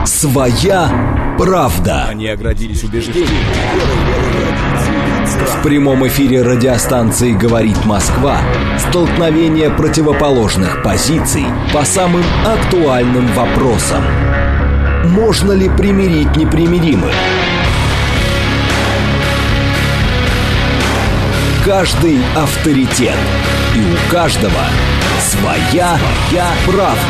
Своя правда. Они оградились убеждениями. В прямом эфире радиостанции «Говорит Москва» столкновение противоположных позиций по самым актуальным вопросам. Можно ли примирить непримиримых? Каждый авторитет, и у каждого своя правда.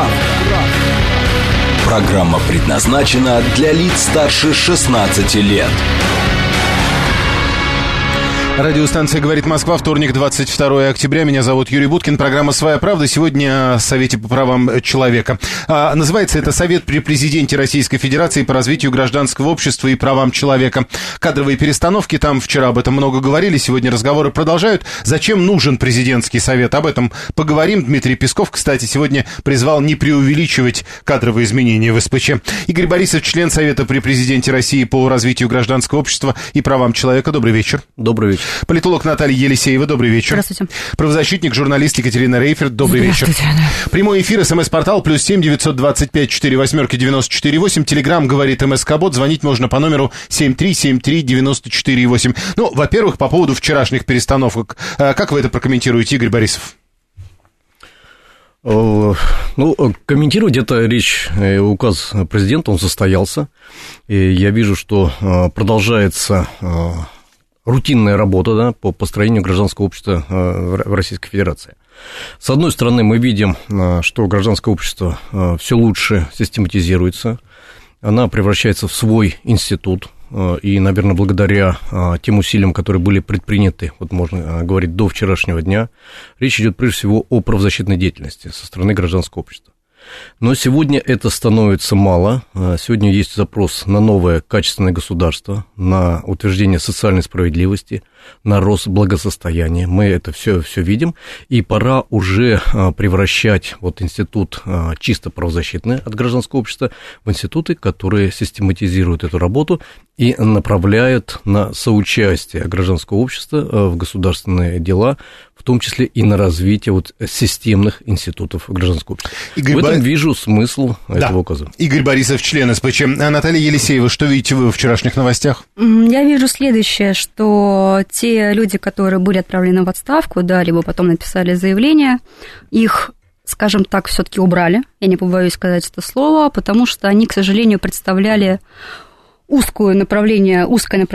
Программа предназначена для лиц старше 16 лет. Радиостанция «Говорит Москва», вторник, 22 октября. Меня зовут Юрий Буткин. Программа «Своя правда». Сегодня о Совете по правам человека. Называется это «Совет при президенте Российской Федерации по развитию гражданского общества и правам человека». Кадровые перестановки, там вчера об этом много говорили, сегодня разговоры продолжают. Зачем нужен президентский совет? Об этом поговорим. Дмитрий Песков, кстати, сегодня призвал не преувеличивать кадровые изменения в СПЧ. Игорь Борисов, член Совета при президенте России по развитию гражданского общества и правам человека. Добрый вечер. Добрый вечер. Политолог Наталья Елисеева, добрый вечер. Здравствуйте. Правозащитник, журналист Екатерина Рейферт, добрый вечер. Прямой эфир, СМС-портал, +7 925 48 94 8. Телеграм говорит МСК-бот. Звонить можно по номеру 7373 94 8. Ну, во-первых, по поводу вчерашних перестановок. Как вы это прокомментируете, Игорь Борисов? Ну, комментировать это речь, указ президента, он состоялся. И я вижу, что продолжается рутинная работа, да, по построению гражданского общества в Российской Федерации. С одной стороны, мы видим, что гражданское общество все лучше систематизируется, она превращается в свой институт, и, наверное, благодаря тем усилиям, которые были предприняты, вот можно говорить, до вчерашнего дня, речь идет прежде всего о правозащитной деятельности со стороны гражданского общества. Но сегодня это становится мало. Сегодня есть запрос на новое качественное государство, на утверждение социальной справедливости, на рост благосостояния. Мы это все видим, и пора уже превращать вот институт чисто правозащитный от гражданского общества в институты, которые систематизируют эту работу и направляют на соучастие гражданского общества в государственные дела, в том числе и на развитие вот системных институтов гражданского общества. В этом вижу смысл этого указа. Игорь Борисов, член СПЧ. Наталья Елисеева, что видите вы в вчерашних новостях? Я вижу следующее, что те люди, которые были отправлены в отставку, да, либо потом написали заявление, их, скажем так, все-таки убрали, я не побоюсь сказать это слово, потому что они, к сожалению, представляли узкое направление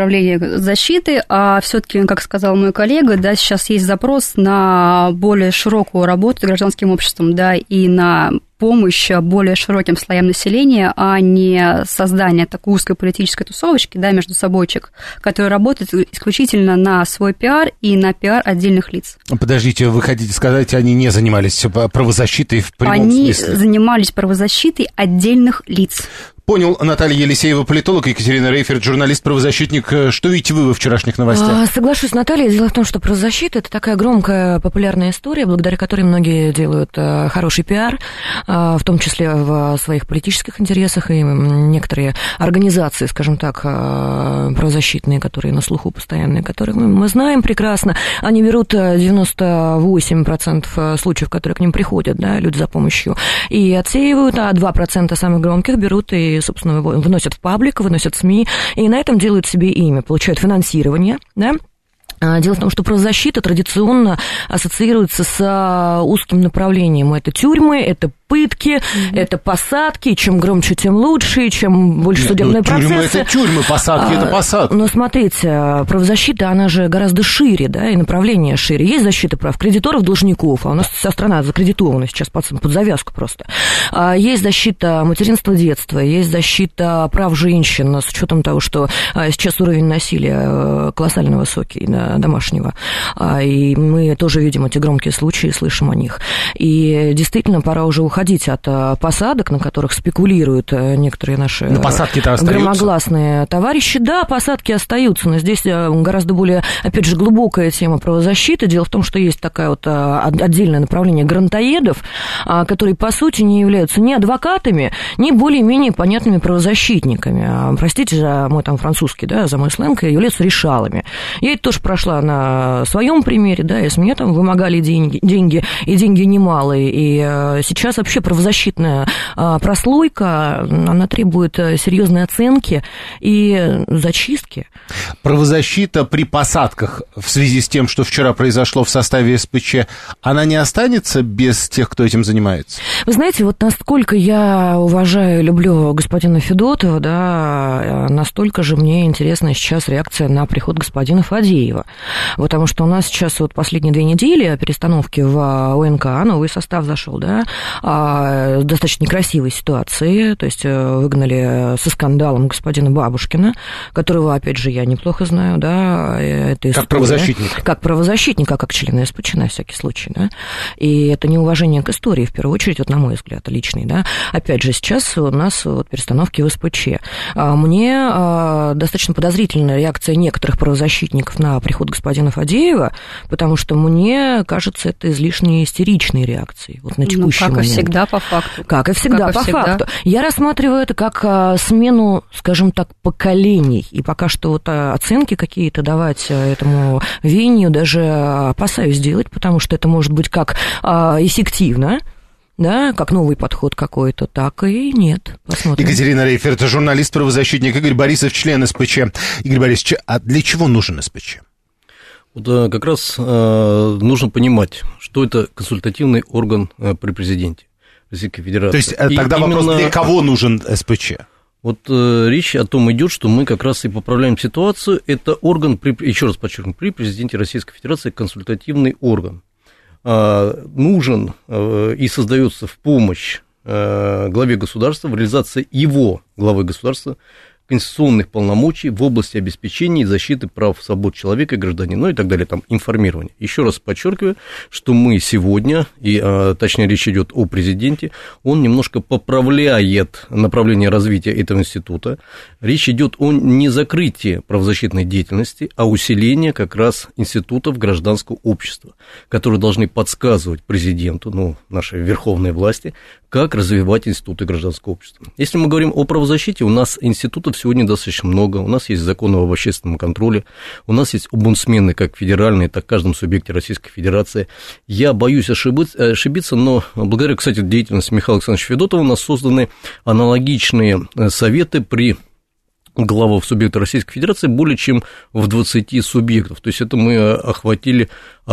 защиты, а все-таки, как сказал мой коллега, да, сейчас есть запрос на более широкую работу с гражданским обществом, да, и на помощь более широким слоям населения, а не создание такой узкой политической тусовочки, да, между собойчик, которая работает исключительно на свой пиар и на пиар отдельных лиц. Подождите, вы хотите сказать, они не занимались правозащитой в прямом смысле? Они занимались правозащитой отдельных лиц. Понял. Наталья Елисеева, политолог, Екатерина Рейферт, журналист-правозащитник. Что видите вы во вчерашних новостях? Соглашусь с Натальей. Дело в том, что правозащита – это такая громкая, популярная история, благодаря которой многие делают хороший пиар, в том числе в своих политических интересах, и некоторые организации, скажем так, правозащитные, которые на слуху постоянные, которые мы знаем прекрасно, они берут 98% случаев, которые к ним приходят, да, люди за помощью, и отсеивают, а 2% самых громких берут и, собственно, выносят в паблик, выносят в СМИ, и на этом делают себе имя, получают финансирование, да. Дело в том, что правозащита традиционно ассоциируется с узким направлением. Это тюрьмы, это пытки, это посадки. Чем громче, тем лучше, и чем больше судебные процессы. Тюрьмы – это тюрьмы, посадки – это посадки. Но смотрите, правозащита, она же гораздо шире, да, и направление шире. Есть защита прав кредиторов, должников, а у нас вся страна закредитована сейчас под завязку просто. Есть защита материнства, детства, есть защита прав женщин, с учетом того, что сейчас уровень насилия колоссально высокий, домашнего. И мы тоже видим эти громкие случаи, слышим о них. И действительно, пора уже уходить от посадок, на которых спекулируют некоторые наши громогласные товарищи. Да, посадки остаются, но здесь гораздо более, опять же, глубокая тема правозащиты. Дело в том, что есть такое вот отдельное направление грантоедов, которые, по сути, не являются ни адвокатами, ни более-менее понятными правозащитниками. Простите за мой там французский, да, за мой сленг, являются решалами. Я это тоже прошла на своем примере, да, и с меня там вымогали деньги, и деньги немалые, и сейчас вообще правозащитная прослойка, она требует серьезной оценки и зачистки. Правозащита при посадках в связи с тем, что вчера произошло в составе СПЧ, она не останется без тех, кто этим занимается? Вы знаете, вот насколько я уважаю и люблю господина Федотова, да, настолько же мне интересна сейчас реакция на приход господина Фадеева. Потому что у нас сейчас вот последние 2 недели перестановки в ОНК, новый состав зашел, да, достаточно некрасивой ситуации, то есть выгнали со скандалом господина Бабушкина, которого, опять же, я неплохо знаю, да, это история. Как правозащитник. Как правозащитника, как члена СПЧ, на всякий случай, да, и это неуважение к истории, в первую очередь, вот на мой взгляд, личный, да. Опять же, сейчас у нас вот перестановки в СПЧ. Мне достаточно подозрительная реакция некоторых правозащитников на приход господина Фадеева, потому что мне кажется, это излишне истеричные реакции вот на текущий момент. Как и всегда по факту. Как и всегда по факту. Я рассматриваю это как смену, скажем так, поколений, и пока что вот оценки какие-то давать этому веянию даже опасаюсь делать, потому что это может быть как эффективно, да, как новый подход какой-то, так и нет. Посмотрим. Екатерина Рейферт, журналист-правозащитник, Игорь Борисов, член СПЧ. Игорь Борисович, а для чего нужен СПЧ? Вот как раз нужно понимать, что это консультативный орган при президенте Российской Федерации. То есть тогда вопрос, для кого нужен СПЧ? Вот речь о том идет, что мы как раз и поправляем ситуацию. Это орган, еще раз подчеркну, при президенте Российской Федерации консультативный орган. Нужен и создается в помощь главе государства в реализации его, главы государства, конституционных полномочий в области обеспечения и защиты прав, свобод человека и гражданина, ну и так далее, там, информирование. Еще раз подчеркиваю, что мы сегодня, и точнее речь идет о президенте, он немножко поправляет направление развития этого института. Речь идет о не закрытии правозащитной деятельности, а усилении как раз институтов гражданского общества, которые должны подсказывать президенту, ну, нашей верховной власти, как развивать институты гражданского общества. Если мы говорим о правозащите, у нас институтов сегодня достаточно много. У нас есть закон об общественном контроле, у нас есть омбудсмены как федеральные, так и в каждом субъекте Российской Федерации. Я боюсь ошибиться, но благодаря, кстати, деятельности Михаила Александровича Федотова у нас созданы аналогичные советы при главах субъекта Российской Федерации более чем в 20 субъектов. То есть это мы охватили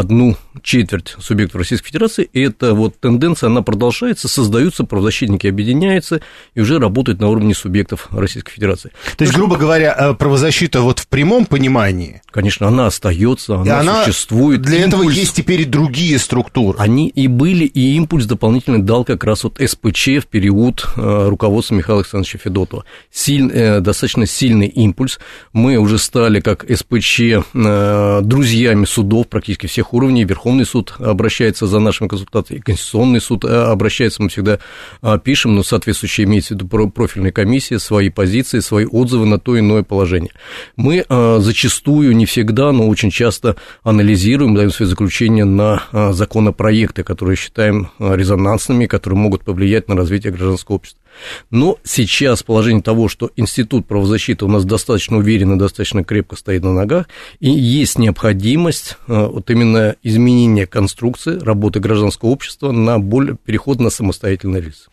1/4 субъектов Российской Федерации, и эта вот тенденция, она продолжается, создаются, правозащитники объединяются и уже работают на уровне субъектов Российской Федерации. То есть, грубо говоря, правозащита вот в прямом понимании... Конечно, она остается, она существует. Для этого есть теперь и другие структуры. Они и были, и импульс дополнительный дал как раз вот СПЧ в период руководства Михаила Александровича Федотова. Достаточно сильный импульс. Мы уже стали, как СПЧ, друзьями судов практически всех уровней. Верховный суд обращается за нашими консультациями, Конституционный суд обращается, мы всегда пишем, но соответствующие имеется в виду профильная комиссия, свои позиции, свои отзывы на то иное положение. Мы зачастую, не всегда, но очень часто анализируем, даем свои заключения на законопроекты, которые считаем резонансными, которые могут повлиять на развитие гражданского общества. Но сейчас положение того, что институт правозащиты у нас достаточно уверенно, достаточно крепко стоит на ногах, и есть необходимость вот именно изменения конструкции работы гражданского общества на переход на самостоятельный рельс.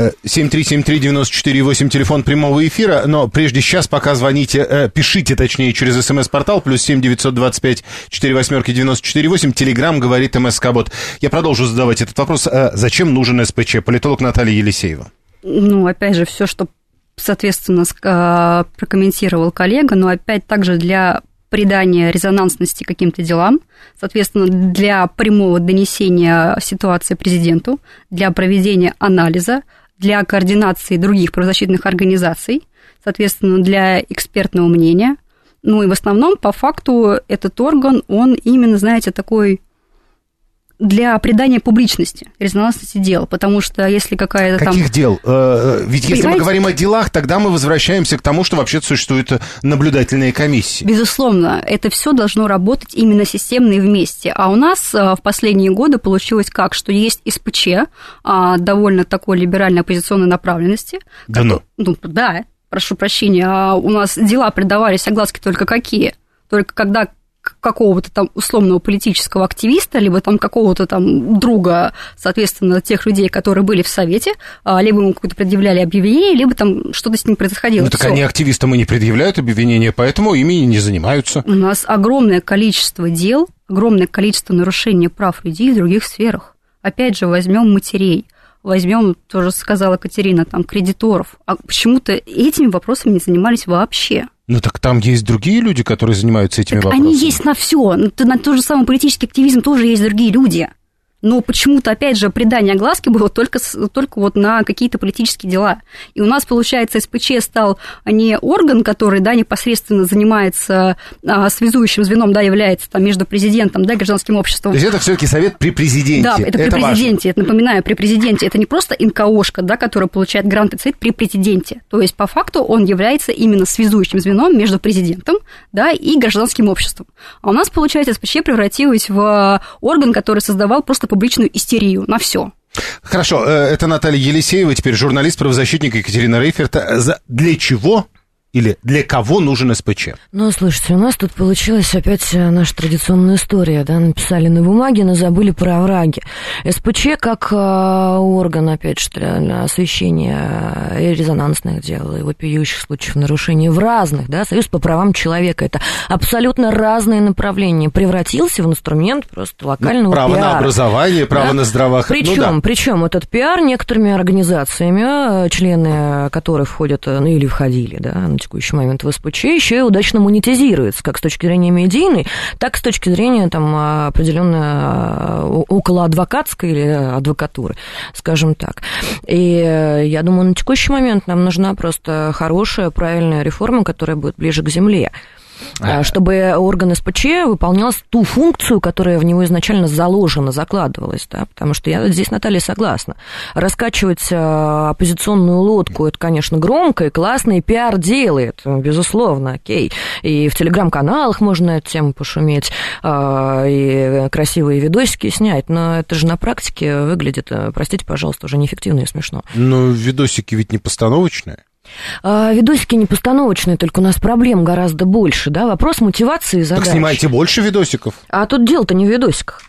7373948, телефон прямого эфира, но прежде сейчас, пока звоните, пишите, точнее, через СМС-портал, +7 925 48 телеграм говорит МСК-бот. Я продолжу задавать этот вопрос. Зачем нужен СПЧ? Политолог Наталья Елисеева. Ну, опять же, все, что, соответственно, прокомментировал коллега, но опять также для придания резонансности каким-то делам, соответственно, для прямого донесения ситуации президенту, для проведения анализа, для координации других правозащитных организаций, соответственно, для экспертного мнения. Ну и в основном, по факту, этот орган, он именно, знаете, такой... для придания публичности, резонансности дел, потому что если какая-то там... Каких дел? Ведь если мы говорим о делах, тогда мы возвращаемся к тому, что вообще существуют наблюдательные комиссии. Безусловно, это все должно работать именно системно и вместе. А у нас в последние годы получилось как, что есть СПЧ, довольно такой либеральной оппозиционной направленности. Да ну? Да, прошу прощения, у нас дела придавались огласке только какие? Только когда какого-то там условного политического активиста, либо там какого-то там друга, соответственно, тех людей, которые были в Совете, либо ему какое-то предъявляли обвинение, либо там что-то с ним происходило. Ну, так они активистам и не предъявляют обвинения, поэтому ими не занимаются. У нас огромное количество дел, огромное количество нарушений прав людей в других сферах. Опять же, возьмем матерей, возьмем, тоже сказала Катерина, там, кредиторов. А почему-то этими вопросами не занимались вообще. Ну, так там есть другие люди, которые занимаются этими вопросами. Они есть на все. На тот же самый политический активизм тоже есть другие люди. Но почему-то, опять же, придание огласки было только вот на какие-то политические дела. И у нас, получается, СПЧ стал не орган, который, да, непосредственно занимается связующим звеном, да, является там между президентом, да, гражданским обществом. То есть это все-таки совет при президенте. Да, это при президенте. Это, напоминаю, при президенте. Это не просто НКОшка, да, которая получает гранты, это совет при президенте. То есть, по факту, он является именно связующим звеном между президентом, да, и гражданским обществом. А у нас, получается, СПЧ превратилась в орган, который создавал просто публичную истерию на все. Хорошо, это Наталья Елисеева, теперь журналист, правозащитник Екатерина Рейферт. Для чего или для кого нужен СПЧ? Ну, слушайте, у нас тут получилась опять наша традиционная история, да, написали на бумаге, но забыли про овраги. СПЧ как орган, опять же, для освещения и резонансных дел, и вопиющих случаев нарушений в разных, да, Союз по правам человека, это абсолютно разные направления, превратился в инструмент просто локального право пиара. Право на образование, право, да, на здравоохранение. Причем этот пиар некоторыми организациями, члены которых входят, ну, или входили, да, на текущий момент в СПЧ, еще и удачно монетизируется, как с точки зрения медийной, так и с точки зрения там определенной околоадвокатской или адвокатуры, скажем так. И я думаю, на текущий момент нам нужна просто хорошая, правильная реформа, которая будет ближе к земле, чтобы орган СПЧ выполнял ту функцию, которая в него изначально заложена, закладывалась, да, потому что я здесь, Наталья, согласна. Раскачивать оппозиционную лодку, это, конечно, громко и классно, и пиар делает, безусловно, окей. И в телеграм-каналах можно на эту тему пошуметь, и красивые видосики снять, но это же на практике выглядит, простите, пожалуйста, уже неэффективно и смешно. Но видосики ведь не постановочные. Видосики не постановочные, только у нас проблем гораздо больше, да, вопрос мотивации задач. Так снимайте больше видосиков. А тут дело-то не в видосиках.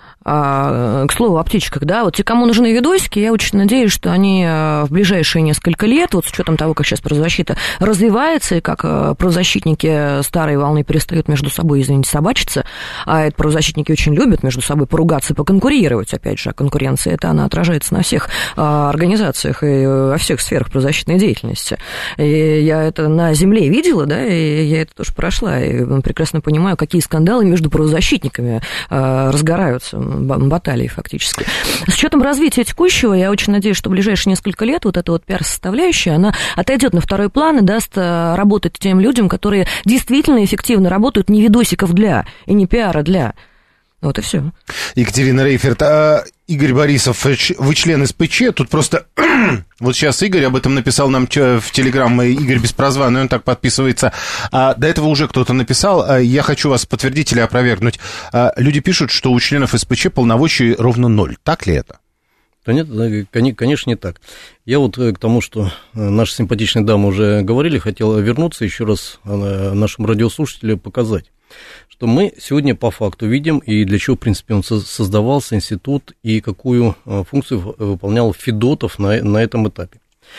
К слову, о птичках, да, вот те, кому нужны видосики, я очень надеюсь, что они в ближайшие несколько лет, вот с учетом того, как сейчас правозащита развивается, и как правозащитники старой волны перестают между собой, извините, собачиться, а это правозащитники очень любят между собой поругаться и поконкурировать, опять же, а конкуренция, это она отражается на всех организациях и во всех сферах правозащитной деятельности. И я это на земле видела, да, и я это тоже прошла, и прекрасно понимаю, какие скандалы между правозащитниками разгораются, баталии фактически. С учетом развития текущего, я очень надеюсь, что в ближайшие несколько лет вот эта вот пиар-составляющая, она отойдет на второй план и даст работать тем людям, которые действительно эффективно работают не видосиков для и не пиара для. Вот и все. Екатерина Рейферт, Игорь Борисов, вы член СПЧ, тут просто вот сейчас Игорь об этом написал нам в Телеграм, Игорь Беспрозванный, он так подписывается. До этого уже кто-то написал, я хочу вас подтвердить или опровергнуть. Люди пишут, что у членов СПЧ полномочий ровно 0. Так ли это? Да нет, конечно, не так. Я вот к тому, что наши симпатичные дамы уже говорили, хотел вернуться еще раз нашим радиослушателям показать, что мы сегодня по факту видим, и для чего, в принципе, он создавался, институт, и какую функцию выполнял Федотов на этом этапе.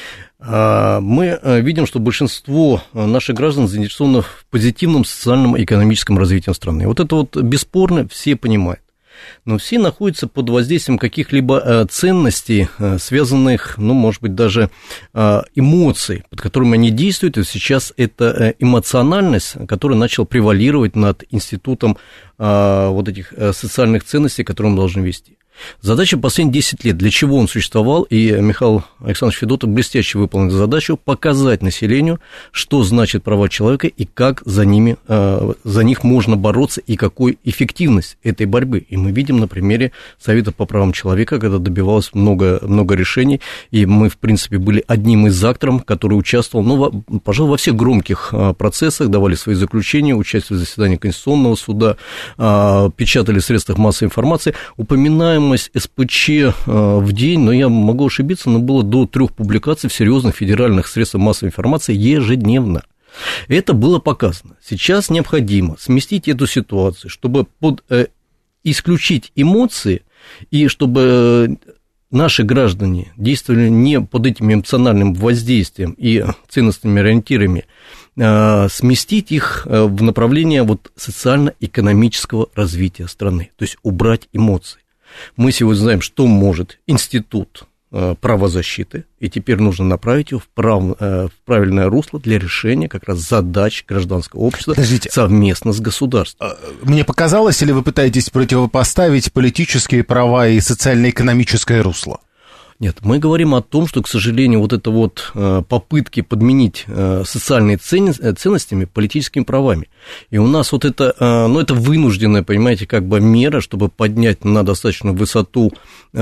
Мы видим, что большинство наших граждан заинтересованы в позитивном социальном и экономическом развитии страны. Вот это вот бесспорно все понимают. Но все находятся под воздействием каких-либо ценностей, связанных, ну, может быть, даже эмоций, под которыми они действуют, и сейчас это эмоциональность, которая начала превалировать над институтом вот этих социальных ценностей, которые мы должны вести. Задача последние 10 лет, для чего он существовал, и Михаил Александрович Федотов блестяще выполнил задачу показать населению, что значит права человека и как за них можно бороться, и какой эффективность этой борьбы. И мы видим на примере Совета по правам человека, когда добивалось много решений, и мы, в принципе, были одним из акторов, который участвовал, ну, пожалуй, во всех громких процессах, давали свои заключения, участвовали в заседании Конституционного суда, печатали в средствах массовой информации, упоминаем СПЧ в день, но я могу ошибиться, но было до 3 публикаций в серьезных федеральных средствах массовой информации ежедневно. Это было показано. Сейчас необходимо сместить эту ситуацию, чтобы исключить эмоции, и чтобы наши граждане действовали не под этим эмоциональным воздействием и ценностными ориентирами, сместить их в направление вот социально-экономического развития страны, то есть убрать эмоции. Мы сегодня знаем, что может институт правозащиты, и теперь нужно направить его в правильное русло для решения как раз задач гражданского общества. Подождите. Совместно с государством. Мне показалось, или вы пытаетесь противопоставить политические права и социально-экономическое русло? Нет, мы говорим о том, что, к сожалению, вот это вот попытки подменить социальные ценностями политическими правами. И у нас вот это, это вынужденная, понимаете, как бы мера, чтобы поднять на достаточную высоту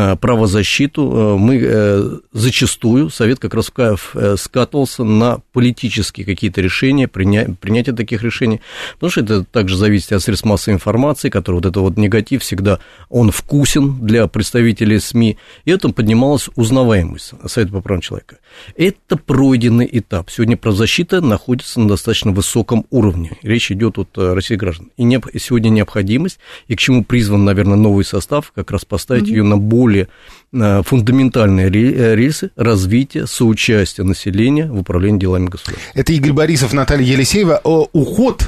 правозащиту. Мы зачастую, Совет как раз скатывался на политические какие-то решения, принятие таких решений, потому что это также зависит от средств массовой информации, который вот это вот негатив всегда, он вкусен для представителей СМИ, и это поднималось узнаваемость Совета по правам человека. Это пройденный этап. Сегодня правозащита находится на достаточно высоком уровне. Речь идет о России граждан. И сегодня необходимость, и к чему призван, наверное, новый состав, как раз поставить ее на более фундаментальные рельсы развития, соучастия населения в управлении делами государства. Это Игорь Борисов, Наталья Елисеева. Уход,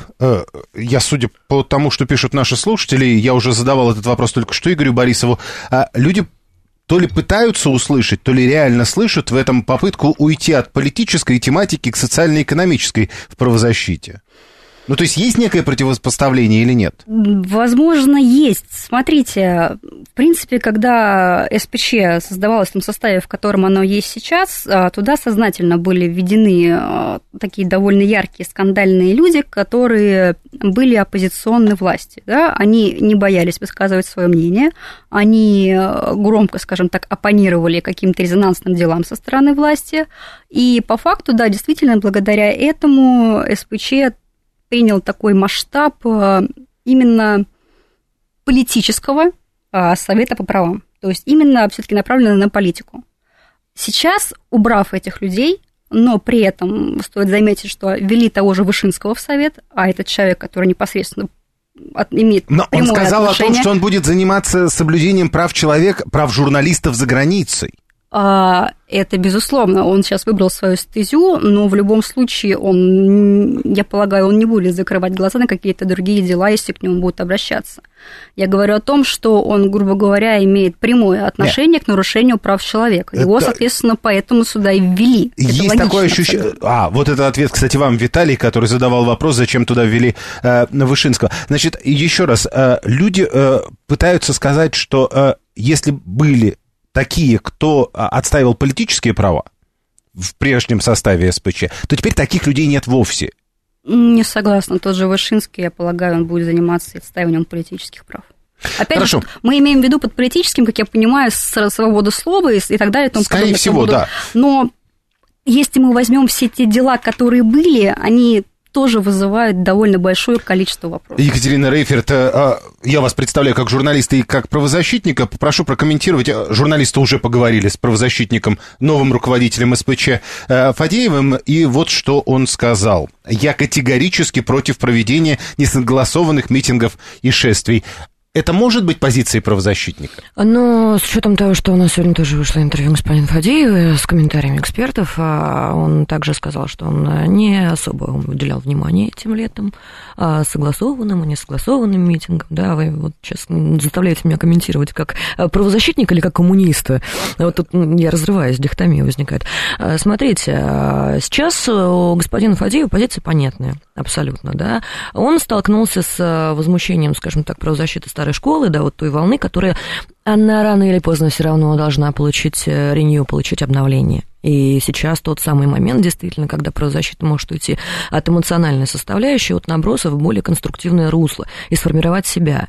я, судя по тому, что пишут наши слушатели, я уже задавал этот вопрос только что Игорю Борисову, люди то ли пытаются услышать, то ли реально слышат в этом попытку уйти от политической тематики к социально-экономической в правозащите. Ну, то есть есть некое противопоставление или нет? Возможно, есть. Смотрите, в принципе, когда СПЧ создавалось в том составе, в котором оно есть сейчас, туда сознательно были введены такие довольно яркие скандальные люди, которые были оппозиционны власти. Да? Они не боялись высказывать свое мнение, они громко, скажем так, оппонировали каким-то резонансным делам со стороны власти, и по факту, да, действительно, благодаря этому СПЧ принял такой масштаб именно политического совета по правам, то есть именно все-таки направленного на политику. Сейчас, убрав этих людей, но при этом стоит заметить, что ввели того же Вышинского в совет, а этот человек, который непосредственно имеет прямое отношение. Но он сказал о том, что он будет заниматься соблюдением прав человека, прав журналистов за границей. Это безусловно, он сейчас выбрал свою стезю, но в любом случае я полагаю, он не будет закрывать глаза на какие-то другие дела, если к нему будут обращаться. Я говорю о том, что он, грубо говоря, имеет прямое отношение к нарушению прав человека. Его, соответственно, поэтому сюда и ввели. Есть логично, такое ощущение... вот это ответ, кстати, вам, Виталий, который задавал вопрос, зачем туда ввели Вышинского. Значит, еще раз, люди пытаются сказать, что если были такие, кто отстаивал политические права в прежнем составе СПЧ, то теперь таких людей нет вовсе. Не согласна. Тот же Вышинский, я полагаю, он будет заниматься отстаиванием политических прав. Опять же, мы имеем в виду под политическим, как я понимаю, свободу слова и так далее. Скорее всего, да. Но если мы возьмем все те дела, которые были, они тоже вызывают довольно большое количество вопросов. Екатерина Рейферт, я вас представляю как журналиста и как правозащитника. Попрошу прокомментировать. Журналисты уже поговорили с правозащитником, новым руководителем СПЧ Фадеевым, и вот что он сказал. «Я категорически против проведения несогласованных митингов и шествий». Это может быть позицией правозащитника? Но с учетом того, что у нас сегодня тоже вышло интервью господина Фадеева с комментариями экспертов, он также сказал, что он не особо уделял внимания этим летом согласованным и несогласованным митингам. Да, вы вот сейчас заставляете меня комментировать как правозащитника или как коммуниста. Вот тут я разрываюсь, дихотомия возникает. Смотрите, сейчас у господина Фадеева позиция понятная, абсолютно, да. Он столкнулся с возмущением, скажем так, правозащиты старой школы, да, вот той волны, которая, она рано или поздно все равно должна получить ренью, получить обновление. И сейчас тот самый момент, действительно, когда правозащита может уйти от эмоциональной составляющей, от набросов в более конструктивное русло и сформировать себя.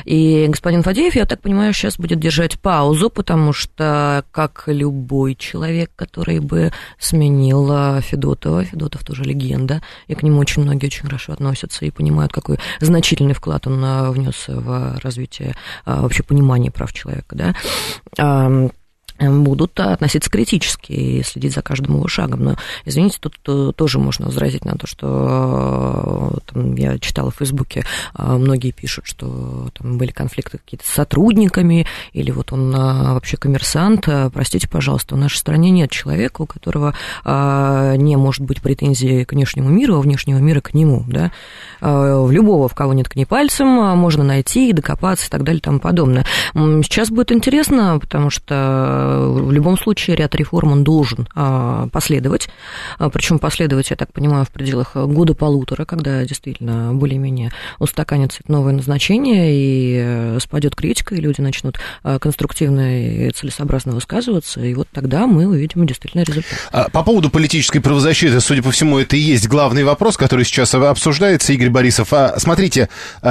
И господин Фадеев, я так понимаю, сейчас будет держать паузу, потому что, как любой человек, который бы сменил Федотова, Федотов тоже легенда, и к нему очень многие очень хорошо относятся и понимают, какой значительный вклад он внес в развитие вообще понимания прав человека, да. будут относиться критически и следить за каждым его шагом. Но, извините, тут тоже можно возразить на то, что там, я читала в Фейсбуке, многие пишут, что там были конфликты какие-то с сотрудниками, или вот он вообще коммерсант. Простите, пожалуйста, в нашей стране нет человека, у которого не может быть претензий к внешнему миру, а внешнего мира к нему. Да? В любого, в кого не ткни пальцем, можно найти, докопаться и так далее и тому подобное. Сейчас будет интересно, потому что в любом случае ряд реформ он должен последовать, причем последовать, я так понимаю, в пределах года-полутора, когда действительно более-менее устаканится новое назначение и спадет критика, и люди начнут конструктивно и целесообразно высказываться, и вот тогда мы увидим действительно результат. По поводу политической правозащиты, судя по всему, это и есть главный вопрос, который сейчас обсуждается, Игорь Борисов. Смотрите,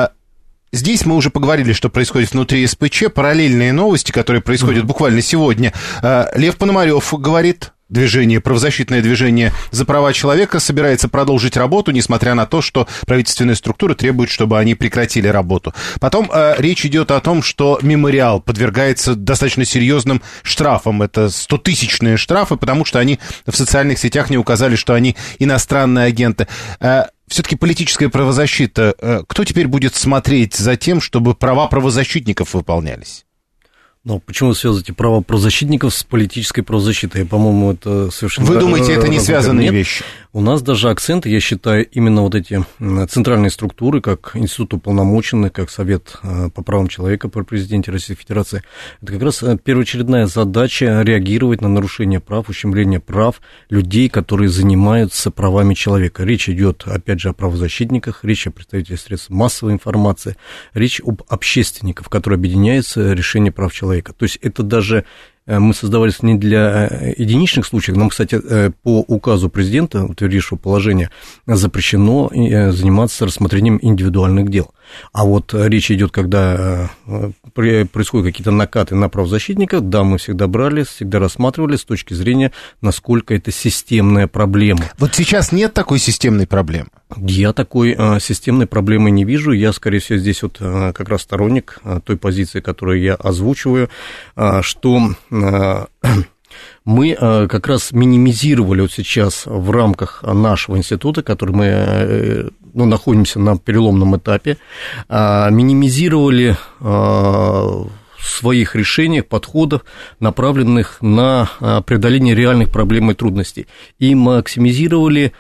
здесь мы уже поговорили, что происходит внутри СПЧ, параллельные новости, которые происходят буквально сегодня. Лев Пономарев говорит, правозащитное движение за права человека собирается продолжить работу, несмотря на то, что правительственные структуры требуют, чтобы они прекратили работу. Потом речь идет о том, что мемориал подвергается достаточно серьезным штрафам. Это 100-тысячные штрафы, потому что они в социальных сетях не указали, что они иностранные агенты. Все-таки политическая правозащита, кто теперь будет смотреть за тем, чтобы права правозащитников выполнялись? Но почему вы связываете права правозащитников с политической правозащитой? По-моему, это совершенно... Вы думаете, это не связанные вещи? У нас даже акценты, я считаю, именно вот эти центральные структуры, как Институт уполномоченных, как Совет по правам человека при президенте Российской Федерации, это как раз первоочередная задача реагировать на нарушение прав, ущемление прав людей, которые занимаются правами человека. Речь идет, опять же, о правозащитниках, речь о представителях средств массовой информации, речь об общественниках, которые объединяются решение прав человека. То есть это даже... Мы создавались не для единичных случаев. Нам, кстати, по указу президента, утвердившего положение, запрещено заниматься рассмотрением индивидуальных дел. А вот речь идет, когда происходят какие-то накаты на правозащитников, да, мы всегда брали, всегда рассматривали с точки зрения, насколько это системная проблема. Вот сейчас нет такой системной проблемы? Я такой системной проблемы не вижу. Я, скорее всего, здесь вот как раз сторонник той позиции, которую я озвучиваю, что мы как раз минимизировали вот сейчас в рамках нашего института, который мы находимся на переломном этапе, минимизировали в своих решениях, подходах, направленных на преодоление реальных проблем и трудностей, и максимизировали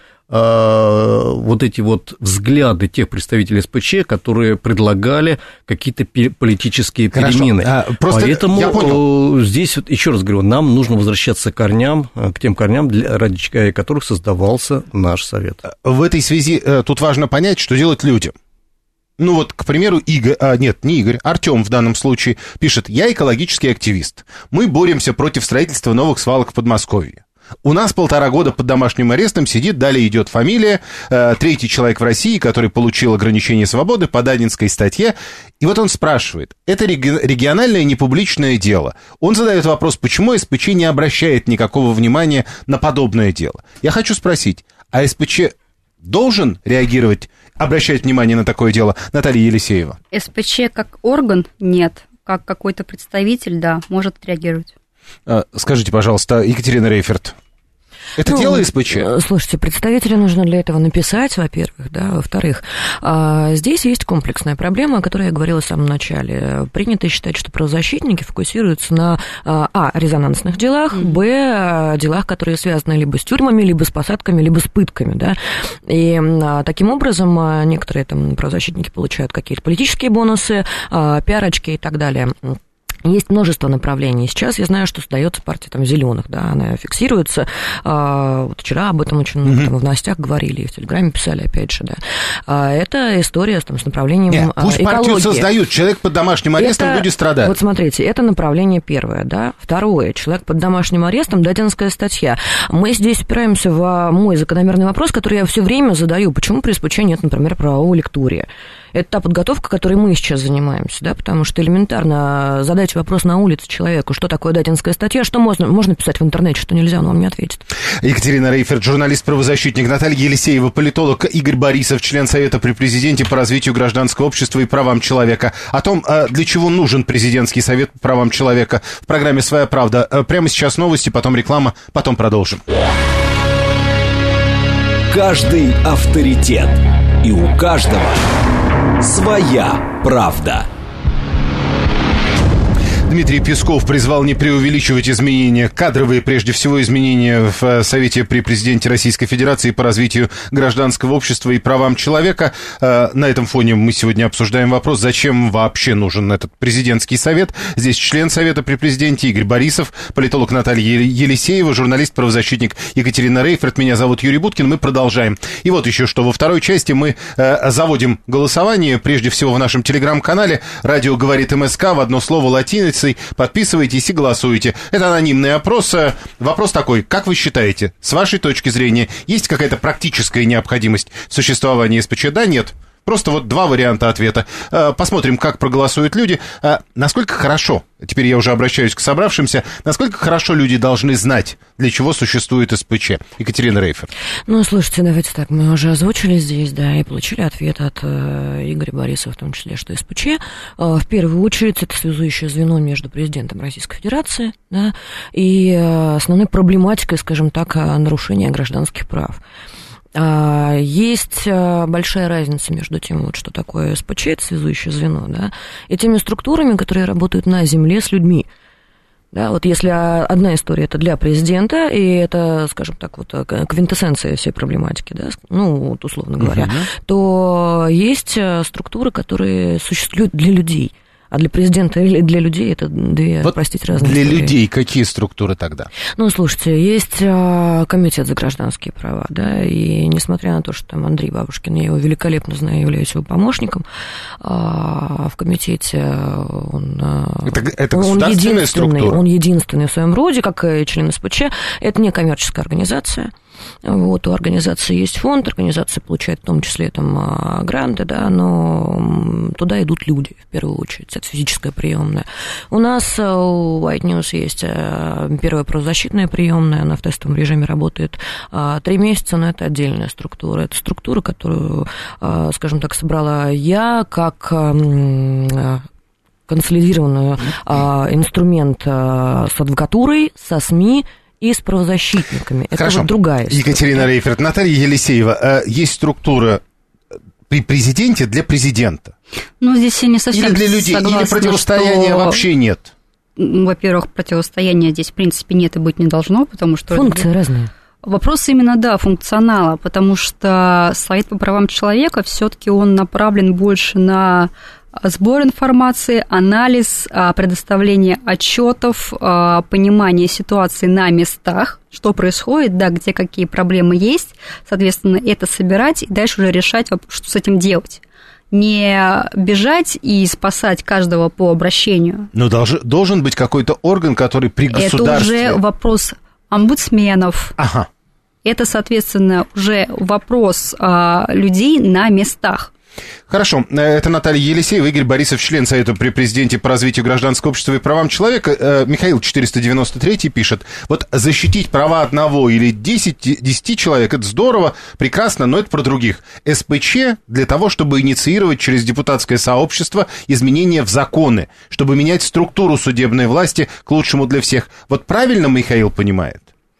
вот эти вот взгляды тех представителей СПЧ, которые предлагали какие-то политические перемены. Поэтому здесь, вот, еще раз говорю, нам нужно возвращаться к корням, к тем корням, ради которых создавался наш совет. В этой связи тут важно понять, что делать людям. Ну вот, к примеру, Артём в данном случае пишет: «Я экологический активист. Мы боремся против строительства новых свалок в Подмосковье. У нас 1,5 года под домашним арестом сидит, далее идет фамилия, третий человек в России, который получил ограничение свободы по Данинской статье». И вот он спрашивает, это региональное непубличное дело. Он задает вопрос, почему СПЧ не обращает никакого внимания на подобное дело. Я хочу спросить, а СПЧ должен реагировать, обращать внимание на такое дело? Наталья Елисеева. СПЧ как орган нет, как какой-то представитель, да, может реагировать. Скажите, пожалуйста, Екатерина Рейферт, это дело СПЧ? Слушайте, представителя нужно для этого написать, во-первых, да, во-вторых, здесь есть комплексная проблема, о которой я говорила в самом начале. Принято считать, что правозащитники фокусируются на, резонансных делах, делах, которые связаны либо с тюрьмами, либо с посадками, либо с пытками, да, и таким образом некоторые там правозащитники получают какие-то политические бонусы, пиар-очки и так далее. Есть множество направлений. Сейчас я знаю, что создается партия там зеленых, да, она фиксируется. Вот вчера об этом очень много там в новостях говорили, и в Телеграме писали, опять же, да. Это история там с направлением пусть экологии. Партию создают, человек под домашним арестом будет страдать. Вот смотрите, это направление первое, да. Второе, человек под домашним арестом, Дадинская статья. Мы здесь опираемся в мой закономерный вопрос, который я все время задаю. Почему при СПЧ нет, например, правового лектория? Это та подготовка, которой мы сейчас занимаемся, да, потому что элементарно задача задаете вопрос на улице человеку, что такое датинская статья, что можно писать в интернете, что нельзя, он вам не ответит. Екатерина Рейферт, журналист-правозащитник, Наталья Елисеева, политолог, Игорь Борисов, член Совета при президенте по развитию гражданского общества и правам человека. О том, для чего нужен президентский совет по правам человека, в программе «Своя правда». Прямо сейчас новости, потом реклама, потом продолжим. Каждый авторитет. И у каждого своя правда. Дмитрий Песков призвал не преувеличивать изменения, кадровые, прежде всего, изменения в Совете при президенте Российской Федерации по развитию гражданского общества и правам человека. На этом фоне мы сегодня обсуждаем вопрос, зачем вообще нужен этот президентский совет. Здесь член Совета при президенте Игорь Борисов, политолог Наталья Елисеева, журналист-правозащитник Екатерина Рейферт. Меня зовут Юрий Буткин, мы продолжаем. И вот еще что, во второй части мы заводим голосование, прежде всего в нашем телеграм-канале «Радио говорит МСК» в одно слово латиницей. Подписывайтесь и голосуйте. Это анонимный опрос. Вопрос такой: как вы считаете, с вашей точки зрения, есть какая-то практическая необходимость существования СПЧ? Да, нет? Просто вот два варианта ответа. Посмотрим, как проголосуют люди. Насколько хорошо, теперь я уже обращаюсь к собравшимся, насколько хорошо люди должны знать, для чего существует СПЧ? Екатерина Рейферт. Ну, слушайте, давайте так, мы уже озвучили здесь, да, и получили ответ от Игоря Борисова, в том числе, что СПЧ, в первую очередь, это связующее звено между президентом Российской Федерации, да, и основной проблематикой, скажем так, нарушения гражданских прав. Есть большая разница между тем, вот, что такое СПЧ, это связующее звено, да, и теми структурами, которые работают на земле с людьми. Да, вот если одна история это для президента, и это, скажем так, вот квинтэссенция всей проблематики, да, ну, вот, условно говоря, то есть структуры, которые существуют для людей. А для президента или для людей это две, вот простите, разные для истории. Людей какие структуры тогда? Ну, слушайте, есть комитет за гражданские права, да, и несмотря на то, что там Андрей Бабушкин, я его великолепно знаю, являюсь его помощником, в комитете он государственная структура? Он единственный в своем роде, как и член СПЧ, это не коммерческая организация. Вот, у организации есть фонд, организация получает в том числе там гранты, да, но туда идут люди, в первую очередь, это физическая приемная. У нас у White News есть первая правозащитная приемная, она в тестовом режиме работает 3 месяца, но это отдельная структура. Это структура, которую, скажем так, собрала я как консолидированный инструмент с адвокатурой, со СМИ и с правозащитниками. Это Хорошо. Вот другая история. Екатерина Рейферт, Наталья Елисеева, есть структура при президенте для президента? Ну, здесь я не совсем или для людей, согласна, или противостояния что... вообще нет? Во-первых, противостояния здесь, в принципе, нет и быть не должно, потому что... Функции разные. Вопрос именно, да, функционала, потому что Совет по правам человека все-таки он направлен больше на сбор информации, анализ, предоставление отчетов, понимание ситуации на местах, что происходит, да, где какие проблемы есть, соответственно, это собирать и дальше уже решать, что с этим делать. Не бежать и спасать каждого по обращению. Но должен быть какой-то орган, который при государстве... Это уже вопрос омбудсменов. Ага. Это, соответственно, уже вопрос людей на местах. Хорошо. Это Наталья Елисеева, Игорь Борисов, член Совета при президенте по развитию гражданского общества и правам человека. Михаил 493 пишет: вот защитить права одного или 10 человек, это здорово, прекрасно, но это про других. СПЧ для того, чтобы инициировать через депутатское сообщество изменения в законы, чтобы менять структуру судебной власти к лучшему для всех. Вот правильно Михаил понимает?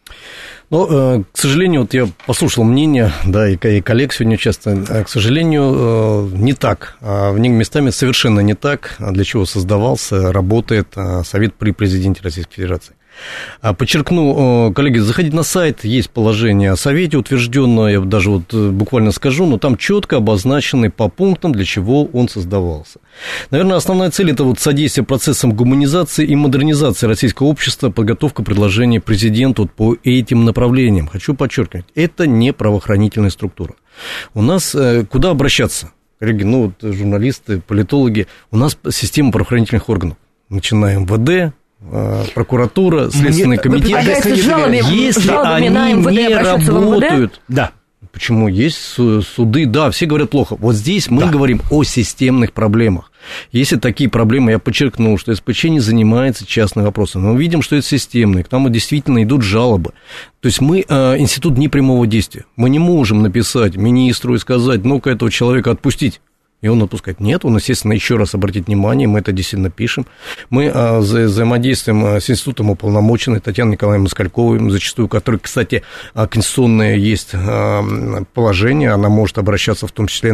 Ну, к сожалению, вот я послушал мнение, да, и коллег сегодня часто, к сожалению, не так. В некоторых местами совершенно не так, для чего создавался, работает Совет при президенте Российской Федерации. Подчеркну, коллеги, заходите на сайт, есть положение о Совете утвержденное, я даже вот буквально скажу, но там четко обозначены по пунктам, для чего он создавался. Наверное, основная цель – это вот содействие процессам гуманизации и модернизации российского общества, подготовка предложений президенту по этим направлениям. Хочу подчеркнуть, это не правоохранительная структура. У нас куда обращаться? Коллеги, ну вот журналисты, политологи, у нас система правоохранительных органов, начиная МВД, прокуратура, Следственный комитет. Если они не работают, да. Почему есть суды? Да, все говорят плохо. Вот здесь мы говорим о системных проблемах. Если такие проблемы, я подчеркнул, что СПЧ не занимается частным вопросом, но мы видим, что это системно, к нам действительно идут жалобы. То есть мы институт непрямого действия. Мы не можем написать министру и сказать, ну-ка этого человека отпустить. И он отпускает. Нет, он, естественно, еще раз обратит внимание, мы это действительно пишем. Мы взаимодействуем с институтом уполномоченной Татьяной Николаевной Москальковой, зачастую, которой, кстати, конституционное есть положение, она может обращаться в том числе